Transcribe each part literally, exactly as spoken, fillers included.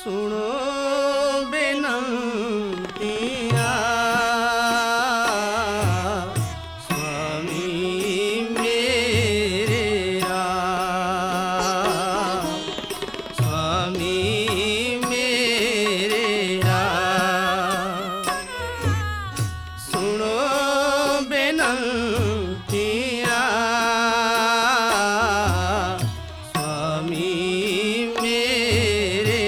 सुनो बेनंतियाँ स्वामी मेरे राम, स्वामी मेरे राम। सुनो बेनंतियाँ स्वामी मेरे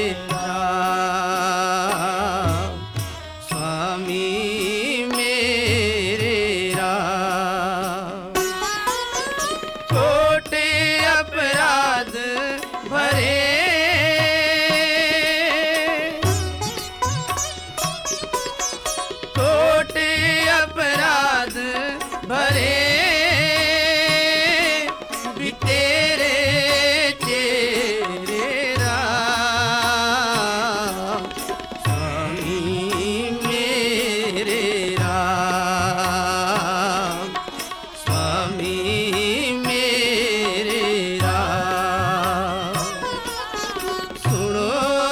राम, स्वामी मेरे राम। छोटे अपराध भरे, छोटे अपराध भरे भी तेरे चेहरे राम, स्वामी मेरे राम, स्वामी मेरे राम। सुनो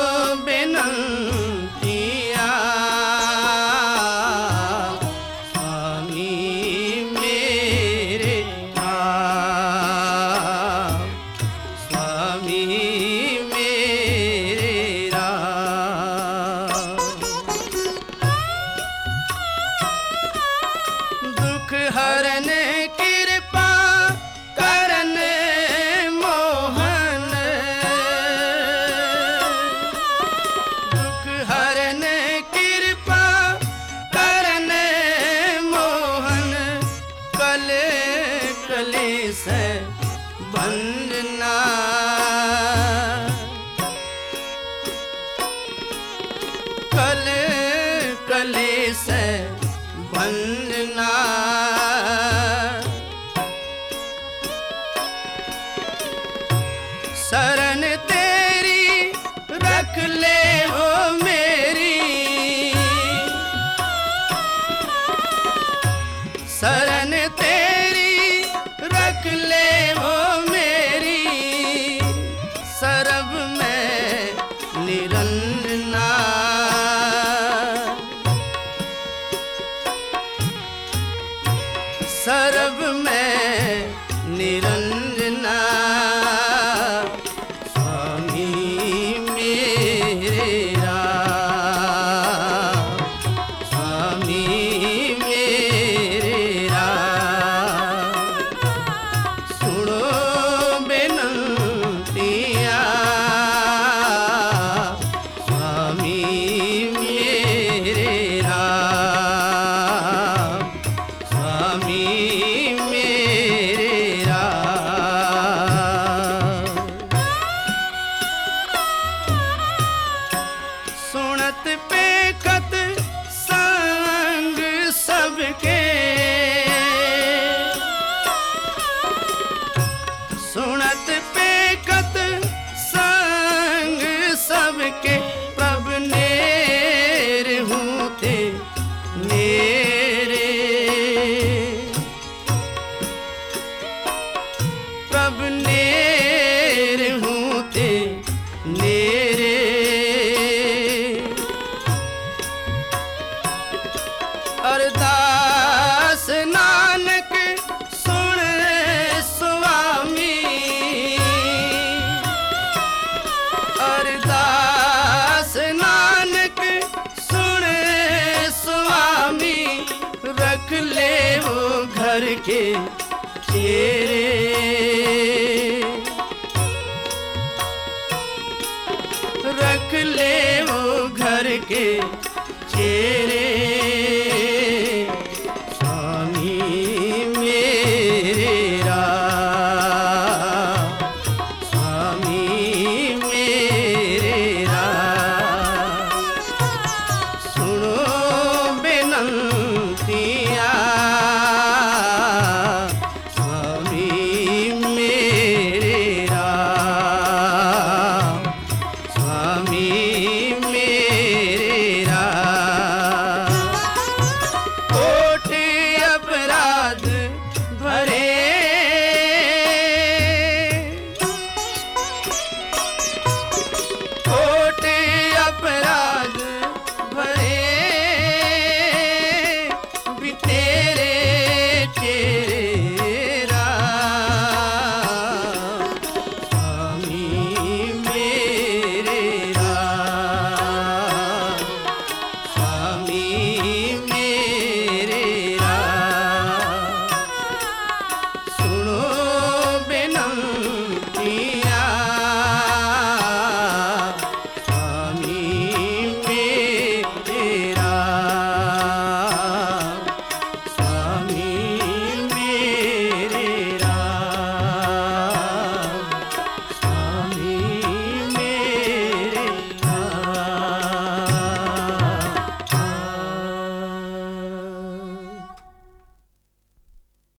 बेनंतियाँ स्वामी मेरे राम, स्वामी मेरे राम। दुख हरन कृपा करन मोहन, दुख हरन कृपा करन मोहन। कल कलेश बंधना, कल कलेश बंधना। शरण तेरी रख ले हो मेरी, शरण तेरी रख ले हो मेरी। सरब में निरंजना, सरब में निरंजना। स्वामी मेरे राम, स्वामी मेरे राम। सुनो बेनंतियाँ स्वामी मेरे राम, स्वामी मेरे राम। सुनत पेखत संग सबके, सुनत पेखत संग सबके। प्रभ नेर हूँ थे मेरे, प्रभ नेर हूँ थे मेरे। अरदास नानक सुन स्वामी, अरदास नानक सुन स्वामी। रख ले वो घर के चेहरे, रख ले वो घर के चेहरे।